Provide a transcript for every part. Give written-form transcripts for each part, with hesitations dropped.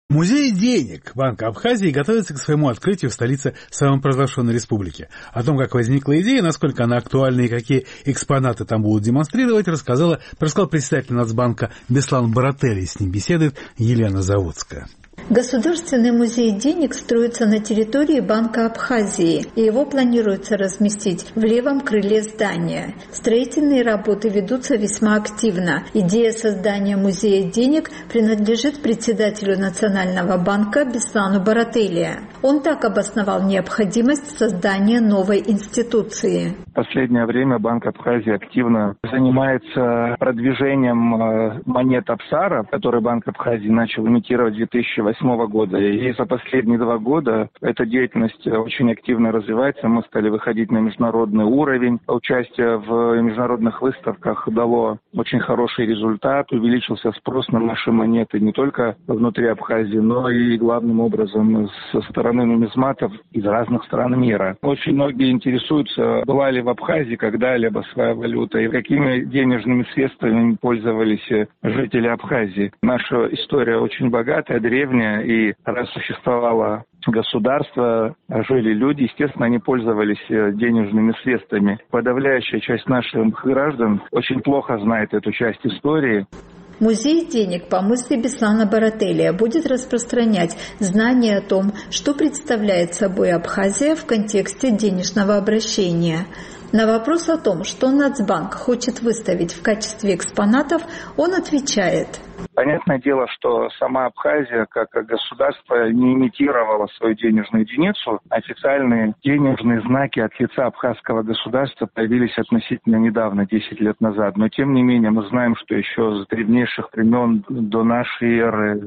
Музей денег Банка Абхазии готовится к своему открытию в столице самопровозглашенной республики. О том, как возникла идея, насколько она актуальна и какие экспонаты там будут демонстрировать, рассказал председатель Нацбанка Беслан Барателли. С ним беседует Елена Заводская. Государственный музей денег строится на территории Банка Абхазии, и его планируется разместить в левом крыле здания. Строительные работы ведутся весьма активно. Идея создания музея денег принадлежит председателю Национального банка Беслану Барателли. Он так обосновал необходимость создания новой институции. В последнее время Банк Абхазии активно занимается продвижением монет Апсара, которые Банк Абхазии начал имитировать с 2008 года. И за последние 2 года эта деятельность очень активно развивается. Мы стали выходить на международный уровень. Участие в международных выставках дало очень хороший результат. Увеличился спрос на наши монеты не только внутри Абхазии, но и главным образом со стороны нумизматов из разных стран мира. Очень многие интересуются, была ли в Абхазии когда-либо своя валюта и какими денежными средствами пользовались жители Абхазии. Наша история очень богатая, древняя, и раз существовало государство, жили люди, естественно, они пользовались денежными средствами. Подавляющая часть наших граждан очень плохо знает эту часть истории. Музей денег, по мысли Беслана Барателли, будет распространять знания о том, что представляет собой Абхазия в контексте денежного обращения. На вопрос о том, что Нацбанк хочет выставить в качестве экспонатов, он отвечает. Понятное дело, что сама Абхазия, как государство, не имитировала свою денежную единицу. Официальные денежные знаки от лица абхазского государства появились относительно недавно, 10 лет назад. Но, тем не менее, мы знаем, что еще с древнейших времен до нашей эры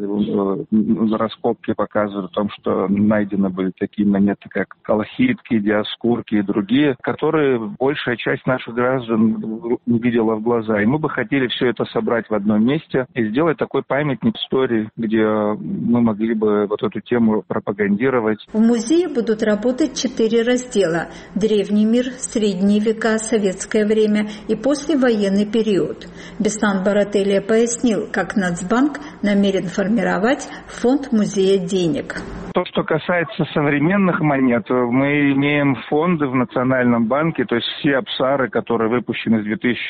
раскопки показывают о том, что найдены были такие монеты, как колхидки, диаскурки и другие, которые большая часть наших граждан видела в глаза. И мы бы хотели все это собрать в одном месте и сделать такой памятник истории, где мы могли бы вот эту тему пропагандировать. В музее будут работать 4 раздела: древний мир, средние века, советское время и послевоенный период. Беслан Барателли пояснил, как Нацбанк намерен формировать фонд музея денег. То, что касается современных монет, мы имеем фонды в Национальном банке, то есть все Апсары, которые выпущены с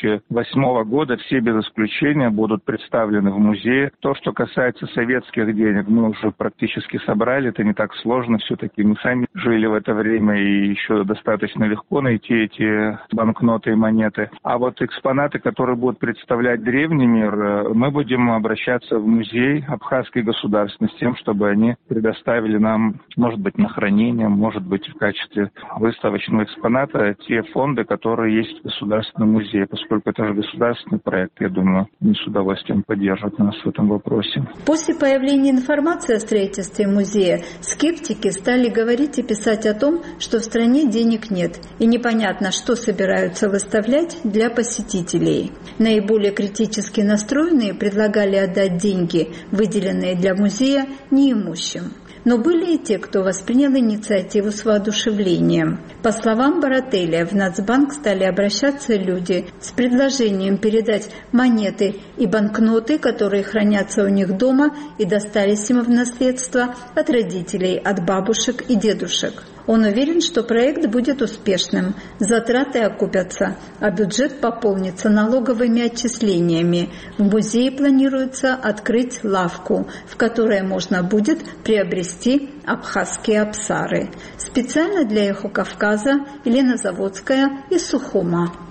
2008 года, все без исключения будут представлены в музее. То, что касается советских денег, мы уже практически собрали, это не так сложно, все-таки мы сами жили в это время и еще достаточно легко найти эти банкноты и монеты. А вот экспонаты, которые будут представлять древний мир, мы будем обращаться в музей абхазской государственности с тем, чтобы они предоставили нам, может быть, на хранение, может быть, в качестве выставочного экспоната те фонды, которые есть в Государственном музее. Поскольку это же государственный проект, я думаю, они с удовольствием поддержат нас в этом вопросе. После появления информации о строительстве музея скептики стали говорить и писать о том, что в стране денег нет, и непонятно, что собираются выставлять для посетителей. Наиболее критически настроенные предлагали отдать деньги, выделенные для музея, неимущим. Но были и те, кто воспринял инициативу с воодушевлением. По словам Барателли, в Нацбанк стали обращаться люди с предложением передать монеты и банкноты, которые хранятся у них дома и достались им в наследство от родителей, от бабушек и дедушек. Он уверен, что проект будет успешным, затраты окупятся, а бюджет пополнится налоговыми отчислениями. В музее планируется открыть лавку, в которой можно будет приобрести абхазские апсары. Специально для «Эхо Кавказа» Елена Заводская из Сухума.